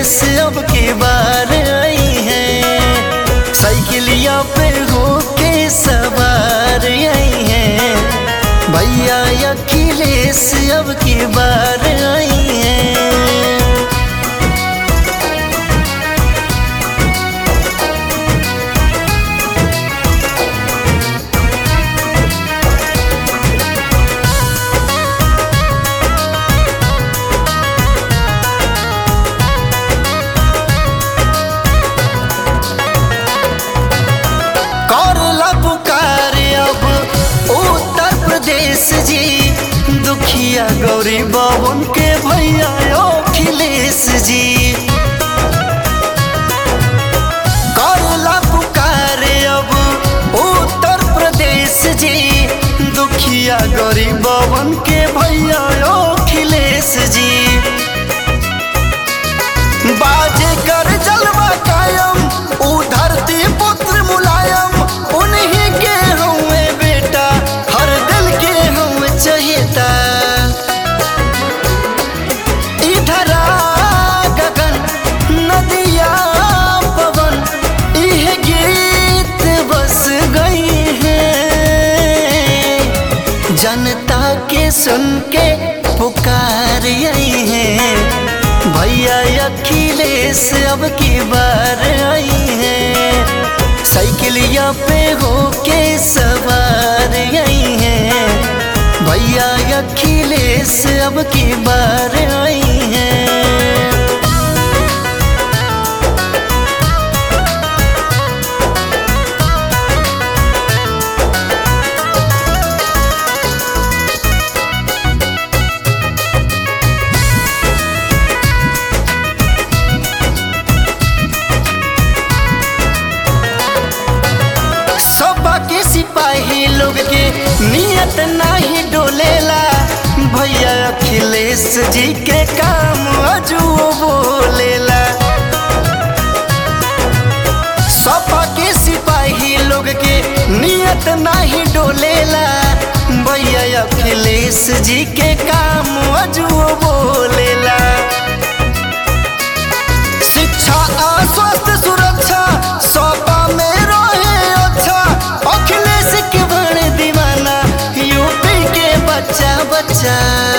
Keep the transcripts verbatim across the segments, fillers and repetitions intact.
अखिलेश अब की बार आई हैं, साइकिलिया पे होके सवार आई हैं। भैया अखिलेश अब की बार आई हैं। जी दुखिया गौरी बाबन के भैया अखिलेश जी करला पुकारे अब उत्तर प्रदेश जी। दुखिया गौरी बाबन के भैया अखिलेश जी बाजे कर जलवा कायम उ धरती पुत्र मुलायम। उन्हीं के हुए बेटा हर दिल के हम चहेता। इधर गगन नदिया पवन यह गीत बस गई है। जनता के सुन के पुकार आई है। भैया अखिलेश अब की बार आई है। साइकिलिया पे होके सवार आई है। भैया अखिलेश अब की बार आई है। सिपाही लोग के नियत नाही डोलेला। भैया अखिलेश जी के काम अजूबो बोलेला। सपा के सिपाही लोग के नियत नाही डोलेला। भैया अखिलेश जी के काम अजूबो बोलेला। शिक्षा और स्वास्थ्य सुरक्षा सपा में रहे अच्छा। अखिलेश के बड़े दीवाना यूपी के बच्चा बच्चा।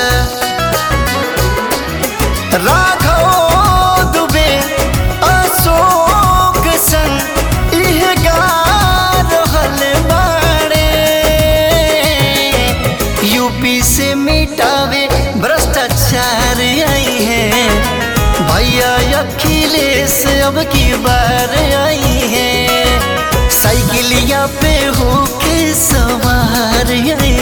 राघव दुबे अशोक संग यह गा रहल बाड़े। यूपी से मिटावे भ्रष्टाचार आई है। भैया अखिलेश अब की बार आई है। साइकिलिया पे होके सवार आई